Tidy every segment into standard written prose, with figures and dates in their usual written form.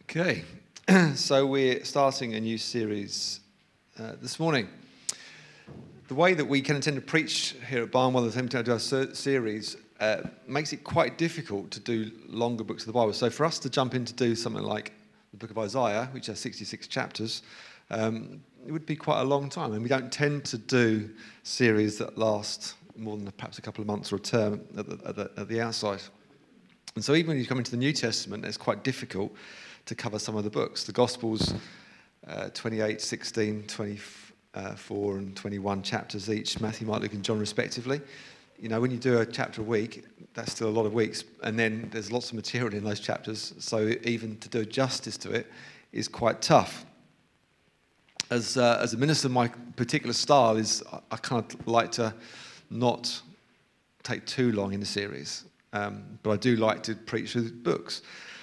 Okay, so we're starting a new series this morning. The way that we can intend to preach here at Barnwell, the same time to our series, makes it quite difficult to do longer books of the Bible. So for us to jump in to do something like the book of Isaiah, which has 66 chapters, it would be quite a long time. And we don't tend to do series that last more than perhaps a couple of months or a term at the outside. And so even when you come into the New Testament, it's quite difficult to cover some of the books. The Gospels, 28, 16, 24 and 21 chapters each, Matthew, Mark, Luke and John respectively. You know, when you do a chapter a week, that's still a lot of weeks. And then there's lots of material in those chapters, so even to do justice to it is quite tough. As a minister, my particular style is I kind of like to not take too long in the series. But I do like to preach through books.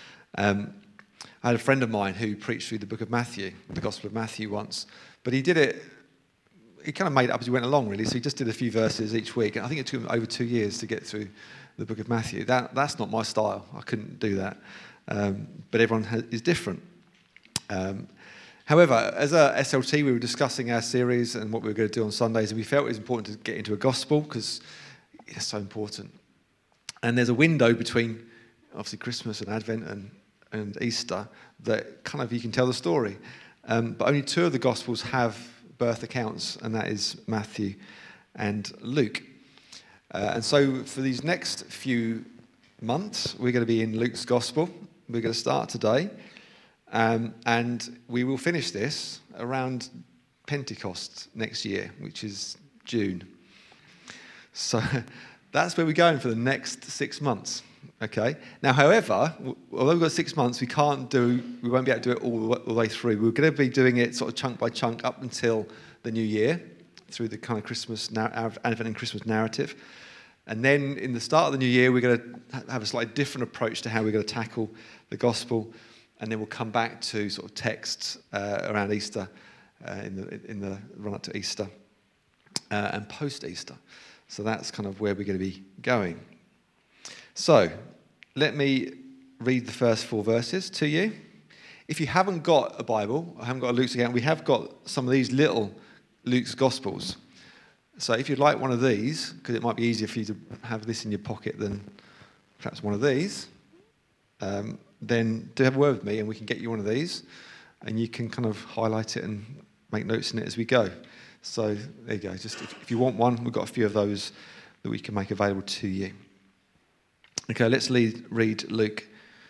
I had a friend of mine who preached through the book of Matthew, the Gospel of Matthew once. But he did it, he kind of made it up as he went along, really. So he just did a few verses each week. And I think it took him over 2 years to get through the book of Matthew. That's not my style. I couldn't do that. But everyone is different. However, as a SLT, we were discussing our series and what we were going to do on Sundays. And we felt it was important to get into a gospel because it's so important. And there's a window between, obviously, Christmas and Advent and Easter that kind of you can tell the story. But only two of the Gospels have birth accounts, and that is Matthew and Luke. And so for these next few months, we're going to be in Luke's Gospel. We're going to start today, and we will finish this around Pentecost next year, which is June. So that's where we're going for the next 6 months. Okay. Now, however, although we've got 6 months, we won't be able to do it all the way through. We're going to be doing it sort of chunk by chunk up until the new year, through the kind of Christmas, Advent and Christmas narrative. And then in the start of the new year, we're going to have a slightly different approach to how we're going to tackle the gospel. And then we'll come back to sort of texts around Easter, in the run up to Easter, and post-Easter. So that's kind of where we're going to be going. So, let me read the first 4 verses to you. If you haven't got a Bible, or haven't got a Luke's account, we have got some of these little Luke's Gospels. So if you'd like one of these, because it might be easier for you to have this in your pocket than perhaps one of these, then do have a word with me and we can get you one of these, and you can kind of highlight it and make notes in it as we go. So there you go. Just if you want one, we've got a few of those that we can make available to you. Okay, let's read Luke,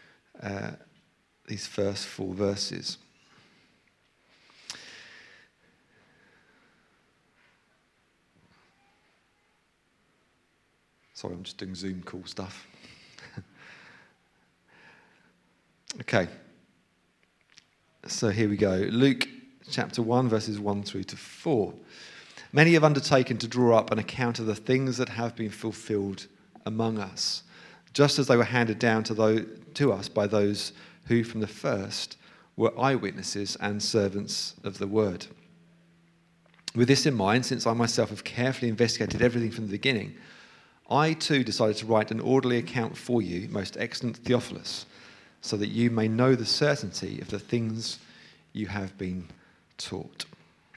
these first 4 verses. Sorry, I'm just doing Zoom call stuff. Okay, so here we go. Luke chapter 1, verses 1 through to 4. Many have undertaken to draw up an account of the things that have been fulfilled among us, just as they were handed down to us by those who from the first were eyewitnesses and servants of the word. With this in mind, since I myself have carefully investigated everything from the beginning, I too decided to write an orderly account for you, most excellent Theophilus, so that you may know the certainty of the things you have been taught.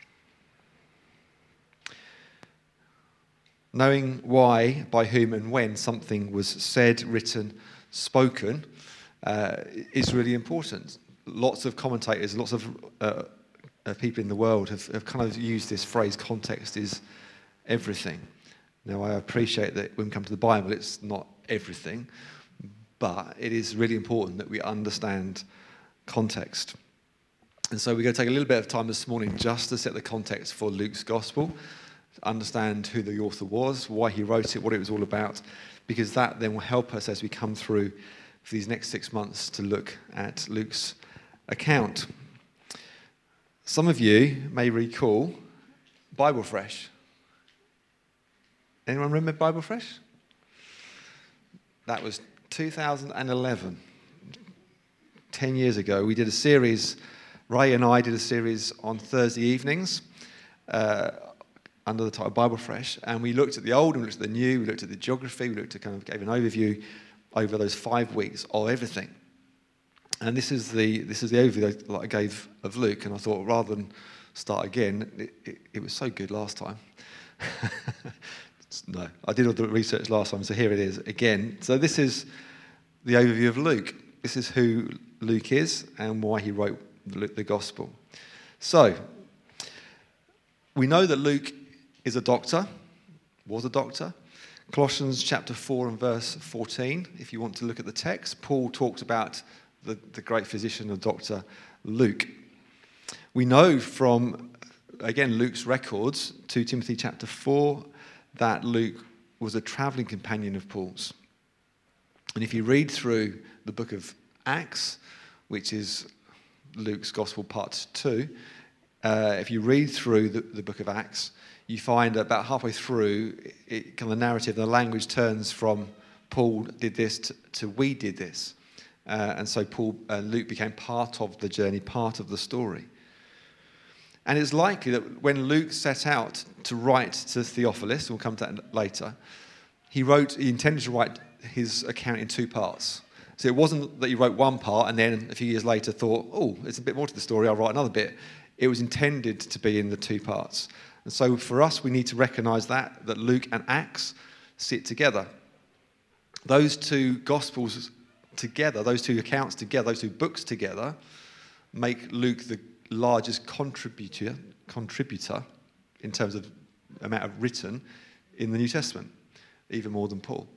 Knowing why, by whom and when something was said, written, spoken is really important. Lots of commentators, lots of people in the world have kind of used this phrase, context is everything. Now, I appreciate that when we come to the Bible, it's not everything, but it is really important that we understand context. And so we're going to take a little bit of time this morning just to set the context for Luke's Gospel, understand who the author was, why he wrote it, what it was all about, because that then will help us as we come through for these next 6 months to look at Luke's account. Some of you may recall Bible Fresh. Anyone remember Bible Fresh? That was 2011. 10 years ago, we did a series, Ray and I did a series on Thursday evenings, under the title Bible Fresh, and we looked at the old and we looked at the new, we looked at the geography, we looked at gave an overview over those 5 weeks of everything. And this is the overview that I gave of Luke, and I thought rather than start again, it was so good last time. No, I did all the research last time, so here it is again. So this is the overview of Luke. This is who Luke is and why he wrote the gospel. So, we know that Luke is a doctor, was a doctor. Colossians chapter 4 and verse 14, if you want to look at the text, Paul talks about the great physician and doctor Luke. We know from, again, Luke's records, 2 Timothy chapter 4, that Luke was a travelling companion of Paul's. And if you read through the book of Acts, which is Luke's Gospel part 2, if you read through the book of Acts, you find that about halfway through, the narrative, the language turns from Paul did this to we did this. And so Luke became part of the journey, part of the story. And it's likely that when Luke set out to write to Theophilus, we'll come to that later, he intended to write his account in 2 parts. So it wasn't that he wrote one part and then a few years later thought, oh, there's a bit more to the story, I'll write another bit. It was intended to be in the 2 parts. And so for us, we need to recognise that Luke and Acts sit together. Those 2 Gospels together, those 2 accounts together, those 2 books together, make Luke the largest contributor in terms of amount of written in the New Testament, even more than Paul.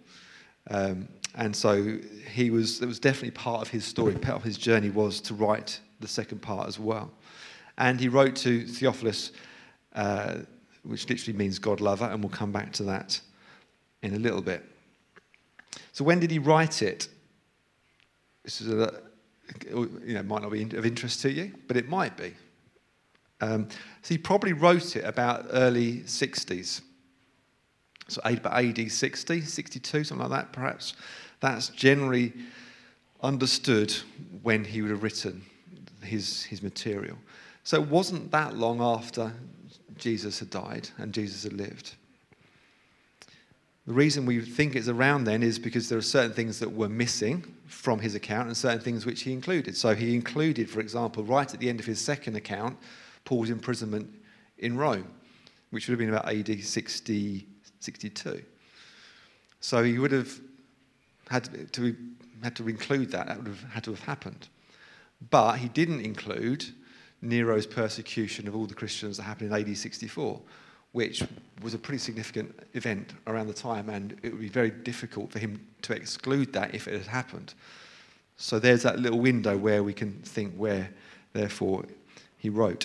And so it was definitely part of his story, part of his journey was to write the second part as well. And he wrote to Theophilus, which literally means God lover, and we'll come back to that in a little bit. So when did he write it? This is might not be of interest to you, but it might be. So he probably wrote it about early 60s. So about AD 60, 62, something like that, perhaps. That's generally understood when he would have written his material. So it wasn't that long after Jesus had died and Jesus had lived. The reason we think it's around then is because there are certain things that were missing from his account and certain things which he included. So he included, for example, right at the end of his second account, Paul's imprisonment in Rome, which would have been about AD 60, 62. So he would have had to include that. That would have had to have happened. But he didn't include Nero's persecution of all the Christians that happened in AD 64, which was a pretty significant event around the time, and it would be very difficult for him to exclude that if it had happened. So there's that little window where we can think where, therefore, he wrote.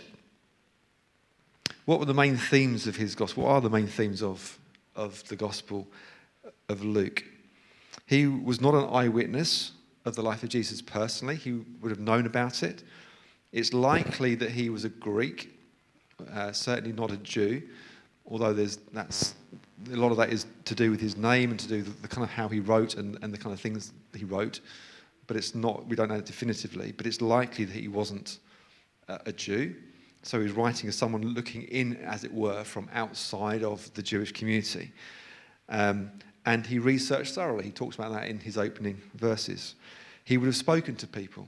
What were the main themes of his gospel? What are the main themes of the gospel of Luke? He was not an eyewitness of the life of Jesus personally. He would have known about it. It's likely that he was a Greek, certainly not a Jew, although a lot of that is to do with his name and to do with the kind of how he wrote and the kind of things he wrote. But it's not, we don't know definitively, but it's likely that he wasn't a Jew. So he's writing as someone looking in, as it were, from outside of the Jewish community. And he researched thoroughly. He talks about that in his opening verses. He would have spoken to people.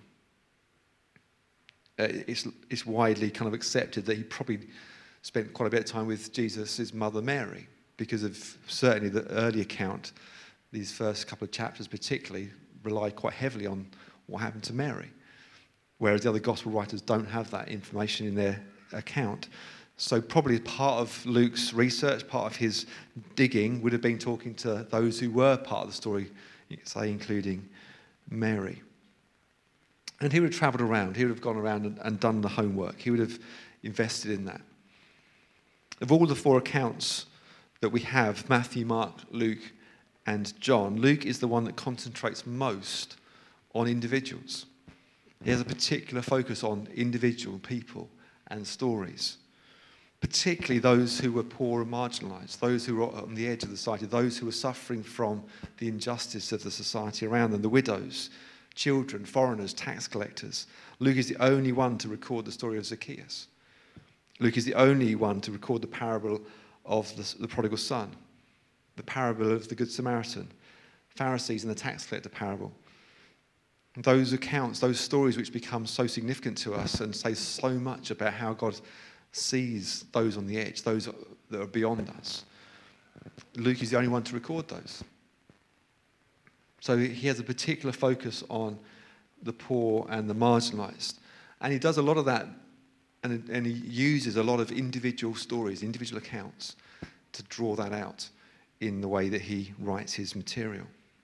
It's widely kind of accepted that he probably spent quite a bit of time with Jesus' mother Mary, because of certainly the early account, these first couple of chapters particularly, rely quite heavily on what happened to Mary, whereas the other gospel writers don't have that information in their account. So probably part of Luke's research, part of his digging, would have been talking to those who were part of the story, say including Mary. And he would have travelled around. He would have gone around and done the homework. He would have invested in that. Of all the 4 accounts that we have, Matthew, Mark, Luke, and John, Luke is the one that concentrates most on individuals. He has a particular focus on individual people and stories, particularly those who were poor and marginalised, those who were on the edge of the society, those who were suffering from the injustice of the society around them, the widows, children, foreigners, tax collectors. Luke is the only one to record the story of Zacchaeus. Luke is the only one to record the parable of the prodigal son, the parable of the Good Samaritan, Pharisees and the tax collector parable. Those accounts, those stories which become so significant to us and say so much about how God sees those on the edge, those that are beyond us. Luke is the only one to record those. So he has a particular focus on the poor and the marginalised. And he does a lot of that, and he uses a lot of individual stories, individual accounts, to draw that out in the way that he writes his material.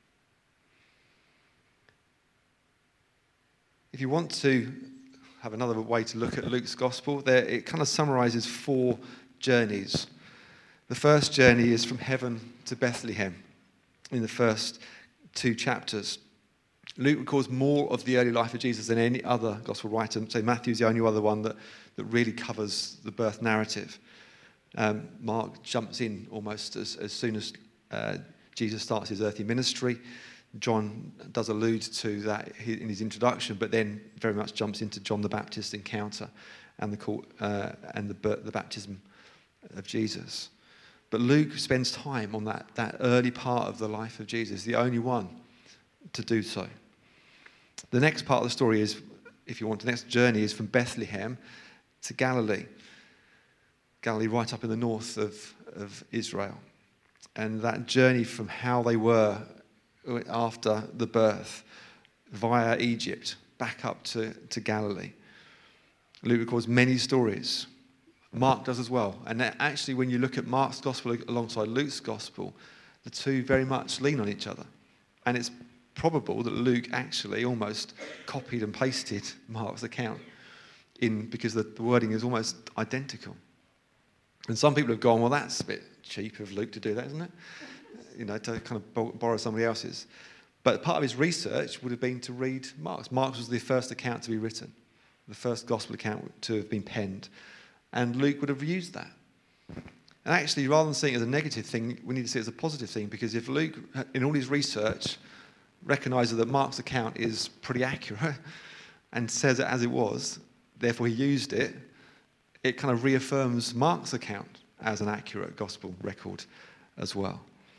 If you want to have another way to look at Luke's gospel, it kind of summarises 4 journeys. The first journey is from heaven to Bethlehem in the first 2 chapters. Luke records more of the early life of Jesus than any other gospel writer. So Matthew's the only other one that really covers the birth narrative. Mark jumps in almost as soon as Jesus starts his earthly ministry. John does allude to that in his introduction, but then very much jumps into John the Baptist's encounter and the baptism of Jesus. But Luke spends time on that early part of the life of Jesus, the only one to do so. The next part of the story is, if you want, the next journey is from Bethlehem to Galilee. Galilee right up in the north of Israel. And that journey from how they were after the birth via Egypt back up to Galilee. Luke records many stories. Mark does as well. And actually, when you look at Mark's gospel alongside Luke's gospel, the two very much lean on each other. And it's probable that Luke actually almost copied and pasted Mark's account because the wording is almost identical. And some people have gone, well, that's a bit cheap of Luke to do that, isn't it? To kind of borrow somebody else's. But part of his research would have been to read Mark's. Mark's was the first account to be written, the first gospel account to have been penned. And Luke would have used that. And actually, rather than seeing it as a negative thing, we need to see it as a positive thing, because if Luke, in all his research, recognises that Mark's account is pretty accurate and says it as it was, therefore he used it, it kind of reaffirms Mark's account as an accurate gospel record as well.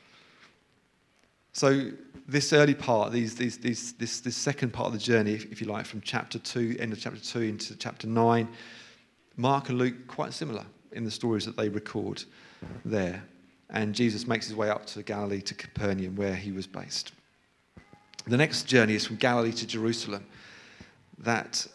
So this early part, this second part of the journey, if you like, from chapter 2, end of chapter 2 into chapter 9, Mark and Luke quite similar in the stories that they record there. And Jesus makes his way up to Galilee, to Capernaum, where he was based. The next journey is from Galilee to Jerusalem. That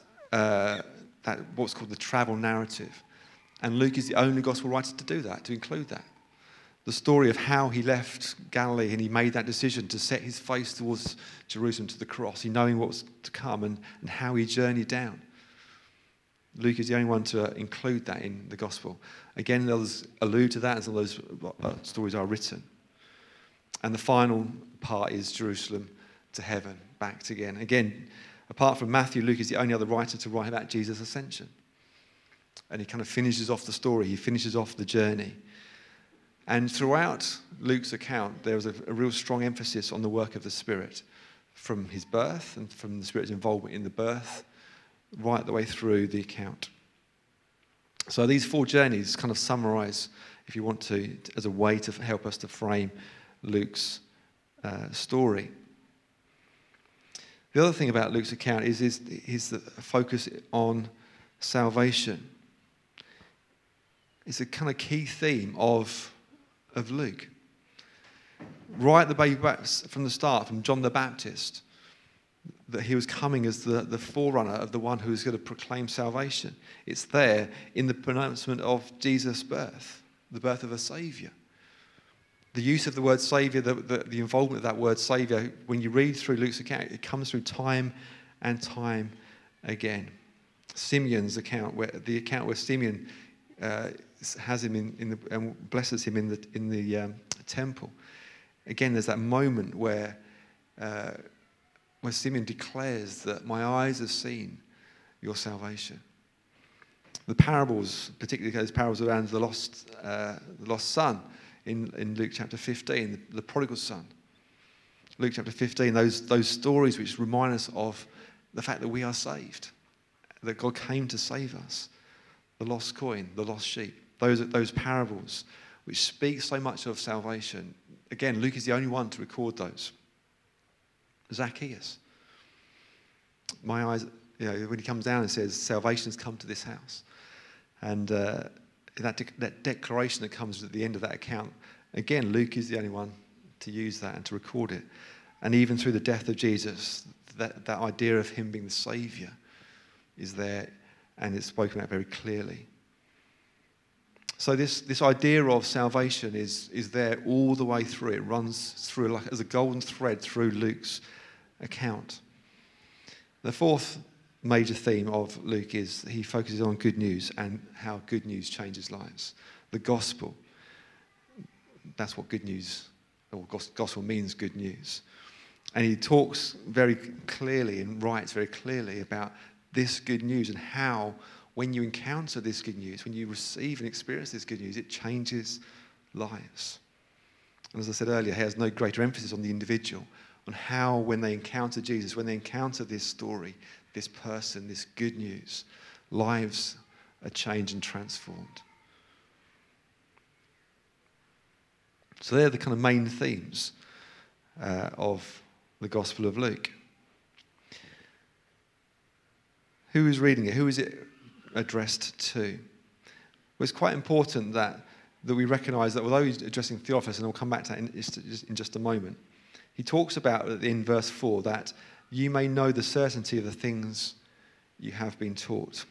what's called the travel narrative. And Luke is the only gospel writer to do that, to include that. The story of how he left Galilee and he made that decision to set his face towards Jerusalem, to the cross, he knowing what was to come, and how he journeyed down. Luke is the only one to include that in the gospel. Again, others allude to that as all those stories are written. And the final part is Jerusalem to heaven, back again. Again, apart from Matthew, Luke is the only other writer to write about Jesus' ascension. And he kind of finishes off the story, he finishes off the journey. And throughout Luke's account, there was a real strong emphasis on the work of the Spirit, from his birth and from the Spirit's involvement in the birth, right the way through the account. So these 4 journeys kind of summarise, if you want to, as a way to help us to frame Luke's story. The other thing about Luke's account is the focus on salvation. It's a kind of key theme of Luke. Right at the baby from the start, from John the Baptist, that he was coming as the forerunner of the one who was going to proclaim salvation. It's there in the pronouncement of Jesus' birth, the birth of a Saviour. The use of the word Saviour, the involvement of that word Saviour, when you read through Luke's account, it comes through time and time again. Simeon's account, where Simeon has him and blesses him in the temple. Again, there's that moment where Simeon declares that my eyes have seen your salvation. The parables, particularly those parables around the lost son in Luke chapter 15, the prodigal son. Luke chapter 15, those stories which remind us of the fact that we are saved, that God came to save us. The lost coin, the lost sheep, those parables which speak so much of salvation. Again, Luke is the only one to record those. Zacchaeus. my eyes, when he comes down and says, salvation has come to this house. And that declaration that comes at the end of that account, again, Luke is the only one to use that and to record it. And even through the death of Jesus, that idea of him being the Saviour is there, and it's spoken about very clearly. So this idea of salvation is there all the way through. It runs through like as a golden thread through Luke's account. The fourth major theme of Luke is he focuses on good news and how good news changes lives. The gospel. That's what good news, or gospel means, good news. And he talks very clearly and writes very clearly about this good news and how when you encounter this good news, when you receive and experience this good news, it changes lives. And as I said earlier, he has no greater emphasis on the individual, on how when they encounter Jesus, when they encounter this story, this person, this good news, lives are changed and transformed. So they're the kind of main themes of the Gospel of Luke. Who is reading it? Who is it addressed to? Well, it's quite important that we recognise that although he's addressing Theophilus, and I'll come back to that in just a moment, he talks about in verse 4 that you may know the certainty of the things you have been taught.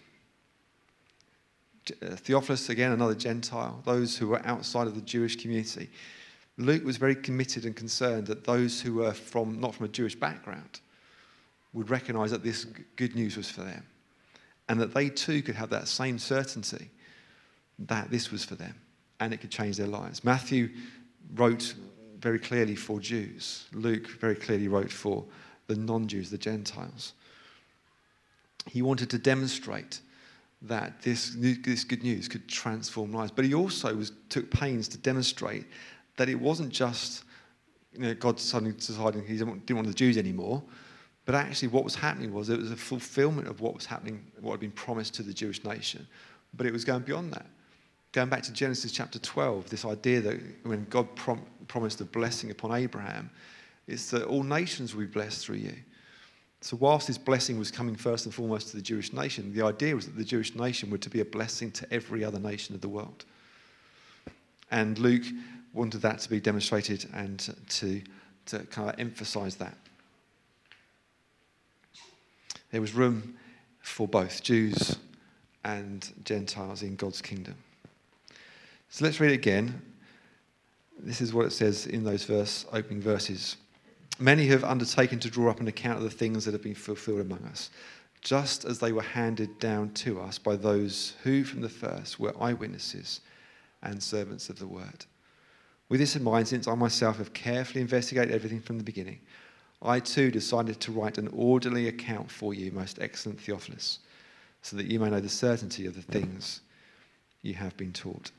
Theophilus, again, another Gentile, those who were outside of the Jewish community. Luke was very committed and concerned that those who were not from a Jewish background would recognise that this good news was for them, and that they too could have that same certainty that this was for them, and it could change their lives. Matthew wrote very clearly for Jews. Luke very clearly wrote for the non-Jews, the Gentiles. He wanted to demonstrate that this good news could transform lives, but he also took pains to demonstrate that it wasn't just God suddenly deciding he didn't want the Jews anymore, but actually what was happening was it was a fulfillment of what was happening, what had been promised to the Jewish nation, but it was going beyond that. Going back to Genesis chapter 12, this idea that when God promised a blessing upon Abraham, it's that all nations will be blessed through you. So whilst this blessing was coming first and foremost to the Jewish nation, the idea was that the Jewish nation were to be a blessing to every other nation of the world. And Luke wanted that to be demonstrated and to kind of emphasise that. There was room for both Jews and Gentiles in God's kingdom. So let's read it again. This is what it says in those opening verses. Many have undertaken to draw up an account of the things that have been fulfilled among us, just as they were handed down to us by those who from the first were eyewitnesses and servants of the word. With this in mind, since I myself have carefully investigated everything from the beginning, I too decided to write an orderly account for you, most excellent Theophilus, so that you may know the certainty of the things you have been taught.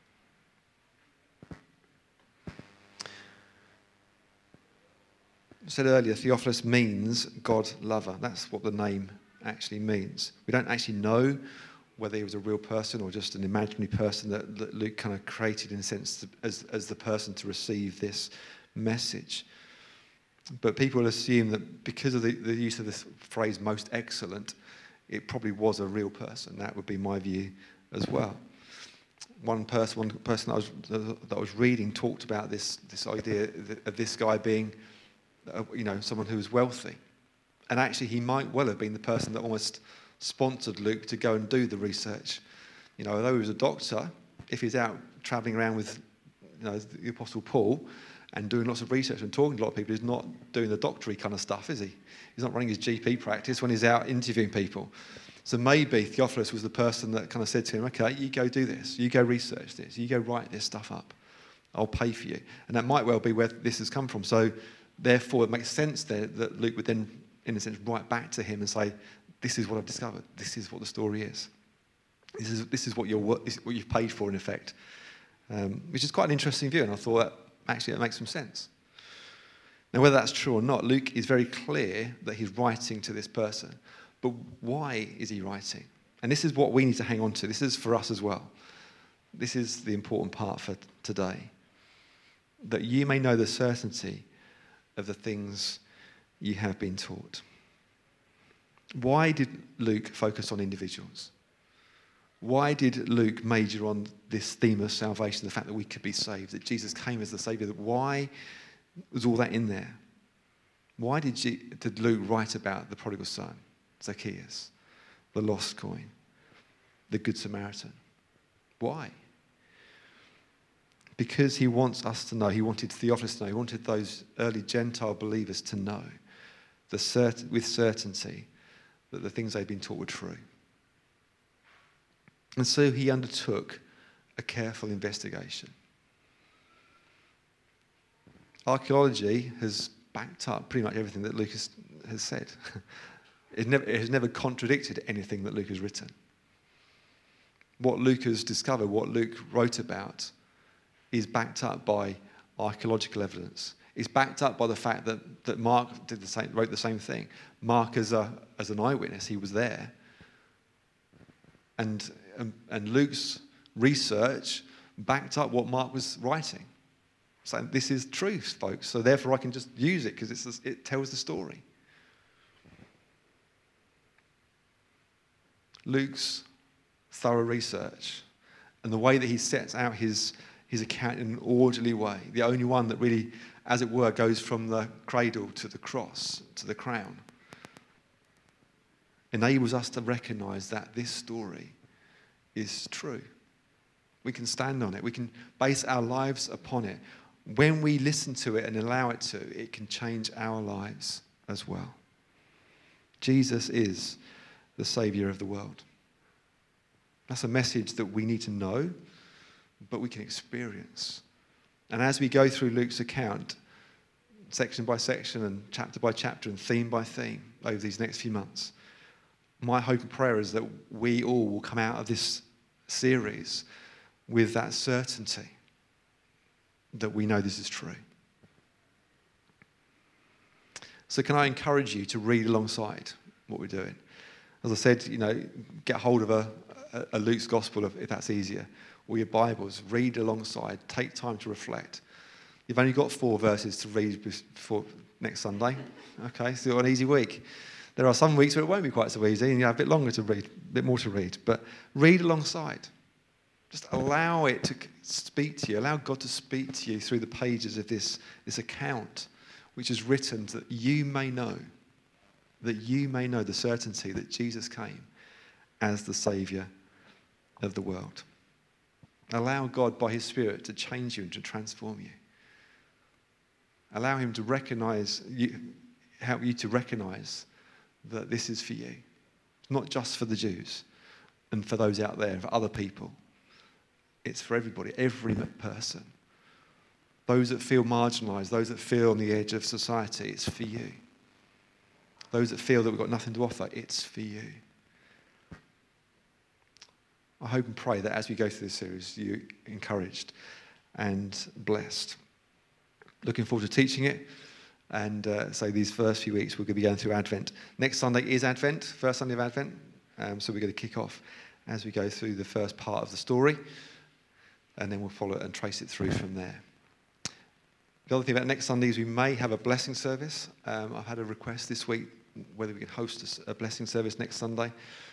I said earlier, Theophilus means God lover. That's what the name actually means. We don't actually know whether he was a real person or just an imaginary person that Luke kind of created in a sense as the person to receive this message. But people assume that because of the use of this phrase, most excellent, it probably was a real person. That would be my view as well. One person that I was reading talked about this idea of this guy being someone who was wealthy. And actually he might well have been the person that almost sponsored Luke to go and do the research. Although he was a doctor, if he's out travelling around with the Apostle Paul and doing lots of research and talking to a lot of people, he's not doing the doctory kind of stuff, is he? He's not running his GP practice when he's out interviewing people. So maybe Theophilus was the person that kind of said to him, okay, you go do this, you go research this, you go write this stuff up, I'll pay for you. And that might well be where this has come from. So therefore it makes sense there that Luke would then, in a sense, write back to him and say, this is what I've discovered, this is what the story is. This is what you've paid for, in effect. Which is quite an interesting view, and I thought that actually that makes some sense. Now, whether that's true or not, Luke is very clear that he's writing to this person. But why is he writing? And this is what we need to hang on to. This is for us as well. This is the important part for today. That you may know the certainty of the things you have been taught. Why did Luke focus on individuals? Why did Luke major on this theme of salvation, the fact that we could be saved, that Jesus came as the Saviour? Why was all that in there? Why did Luke write about the prodigal son, Zacchaeus, the lost coin, the Good Samaritan? Why? Because he wants us to know, he wanted Theophilus to know, he wanted those early Gentile believers to know with certainty that the things they'd been taught were true. And so he undertook a careful investigation. Archaeology has backed up pretty much everything that Luke has said. It has never contradicted anything that Luke has written. What Luke has discovered, what Luke wrote about, is backed up by archaeological evidence. It's backed up by the fact that Mark wrote the same thing. Mark, as an eyewitness, he was there. And Luke's research backed up what Mark was writing. So this is truth, folks. So therefore I can just use it because it tells the story. Luke's thorough research and the way that he sets out his account in an orderly way, the only one that really, as it were, goes from the cradle to the cross, to the crown, enables us to recognize that this story is true. We can stand on it. We can base our lives upon it. When we listen to it and allow it to, it can change our lives as well. Jesus is the Saviour of the world. That's a message that we need to know, but we can experience. And as we go through Luke's account, section by section and chapter by chapter and theme by theme over these next few months, my hope and prayer is that we all will come out of this series with that certainty that we know this is true. So can I encourage you to read alongside what we're doing? As I said, get hold of a Luke's Gospel if that's easier, or your Bibles, read alongside, take time to reflect. You've only got 4 verses to read before next Sunday. Okay, so an easy week. There are some weeks where it won't be quite so easy and you have a bit longer to read, a bit more to read, but read alongside. Just allow it to speak to you. Allow God to speak to you through the pages of this account, which is written that you may know the certainty that Jesus came as the Saviour of the world. Allow God by his Spirit to change you and to transform you. Allow him to help you to recognize that this is for you. Not just for the Jews and for those out there, for other people. It's for everybody, every person. Those that feel marginalised, those that feel on the edge of society, it's for you. Those that feel that we've got nothing to offer, it's for you. I hope and pray that as we go through this series, you're encouraged and blessed. Looking forward to teaching it. And so these first few weeks, we're going to be going through Advent. Next Sunday is Advent, first Sunday of Advent. So we're going to kick off as we go through the first part of the story. And then we'll follow it and trace it through from there. The other thing about next Sunday is we may have a blessing service. I've had a request this week whether we can host a blessing service next Sunday.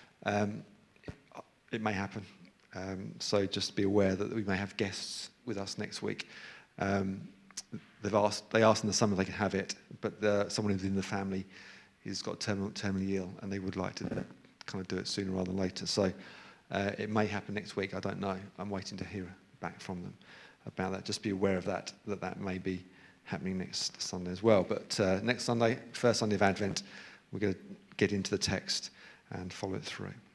It may happen. So just be aware that we may have guests with us next week. They asked in the summer if they can have it, but someone who's in the family has got terminally ill, and they would like to kind of do it sooner rather than later. So it may happen next week. I don't know. I'm waiting to hear back from them about that. Just be aware of that may be happening next Sunday as well. But next Sunday, first Sunday of Advent, we're going to get into the text and follow it through.